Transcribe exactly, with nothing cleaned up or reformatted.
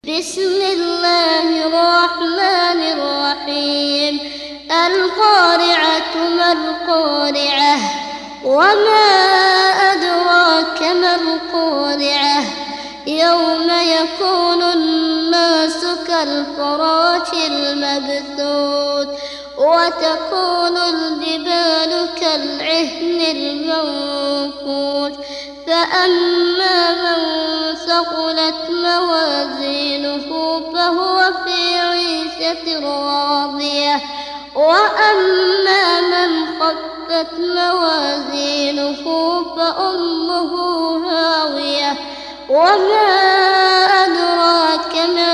بسم الله الرحمن الرحيم. القارعة ما القارعة وما أدراك ما القارعة يوم يكون الناس كالفراش المبثوث وتكون الجبال كالعهن المنفوش فأما من ثقلت موازينه فهو في عيشة راضية وأما من خفت موازينه فأمه هاوية وما أدراك ما